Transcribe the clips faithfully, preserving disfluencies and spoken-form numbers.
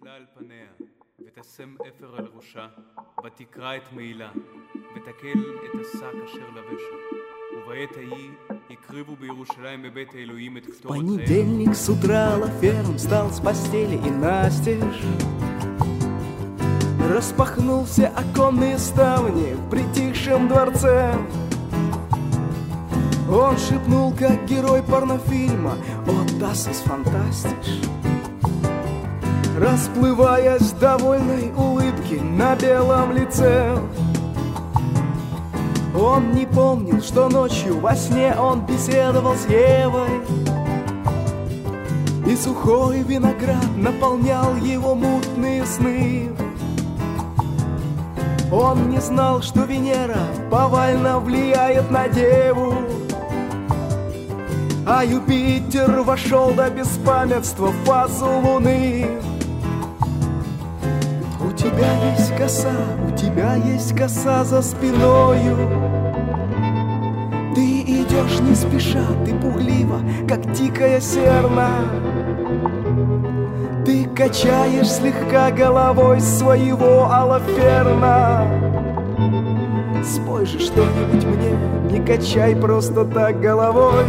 תעמודה על פניה, ותשם אפר על ראשה, ותקרא את מעילה, ותקל את השק אשר לבשה. ובעת ההיא הקריבו בירושלים בבית האלוהים את קטורת חייהם. Понедельник с утра Лаферн встал с постели и настежь распахнулся оконные ставни в притихшем дворце. Он шепнул, как герой порнофильма: «О, das ist fantastisch!» Расплываясь в довольной улыбке на белом лице. Он не помнил, что ночью во сне он беседовал с Евой, и сухой виноград наполнял его мутные сны. Он не знал, что Венера повально влияет на Деву, а Юпитер вошел до беспамятства в фазу Луны. У тебя есть коса, у тебя есть коса за спиною. Ты идешь не спеша, ты пуглива, как дикая серна. Ты качаешь слегка головой своего Алаферна. Спой же что-нибудь мне, не качай просто так головой.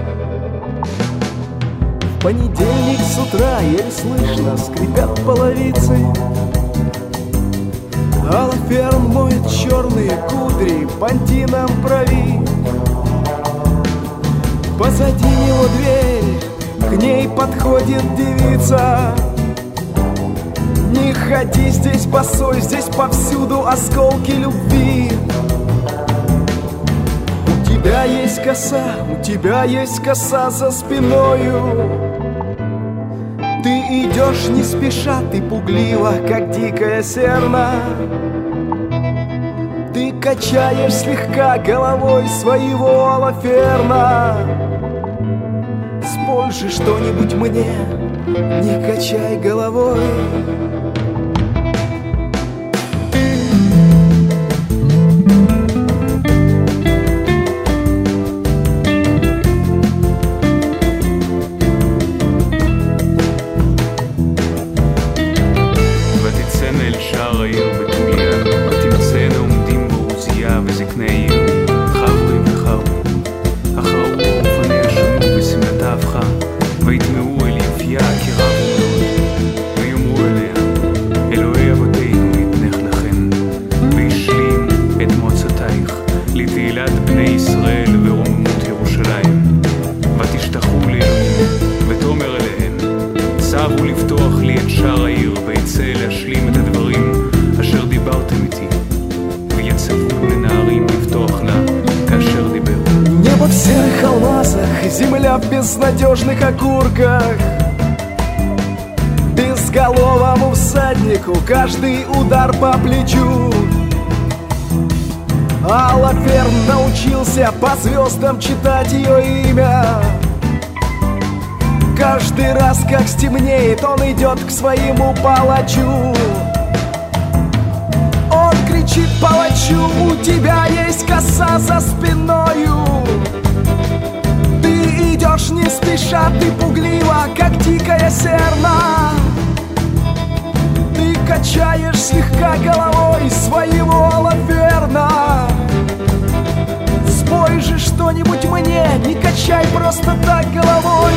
В понедельник с утра еле слышно скрипят половицы. Алаферн моет черные кудри пантином брови. Позади него дверь, к ней подходит девица. Не ходи здесь босой, здесь повсюду осколки любви. У тебя есть коса, у тебя есть коса за спиною. Ты идешь не спеша, ты пуглива, как дикая серна. Ты качаешь слегка головой своего Алаферна. Спой же что-нибудь мне, не качай головой. Земля в безнадежных окурках, безголовому всаднику каждый удар по плечу. Алаферн научился по звездам читать ее имя. Каждый раз, как стемнеет, он идет к своему палачу. Он кричит палачу: у тебя есть коса за спиною. Ты идешь не спеша, ты пуглива, как дикая серна. Ты качаешь слегка головой своего Алаферна. Спой же что-нибудь мне, не качай просто так головой.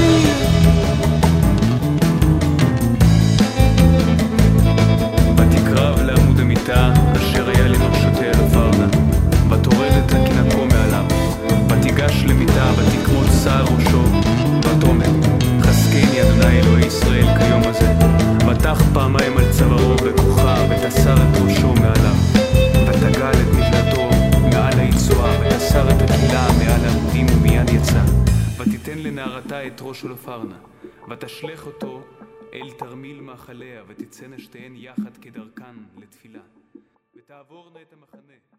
ותקרב לעמוד המיטה אשר היה לנפשותי אלפרנה, ותורד את הקינקו מעליו, ותיגש למיטה ותקמוד שער ראשו, ותאמר: חזקני אדוני אלוהי ישראל כיום הזה. ותח פעמיים על צווארו בכוחה, ותסר את ראשו מעליו, ותגל את מבלתו מעל היצוע, ותסר את הקהילה מעל העמודים, ומיד יצא. ותיתן לנערתה את ראש אלפרנה, ותשלך אותו אל תרמיל מאכליה, ותצאנה שתיהן יחד כדרכן לתפילה, ותעבורנה את המחנה.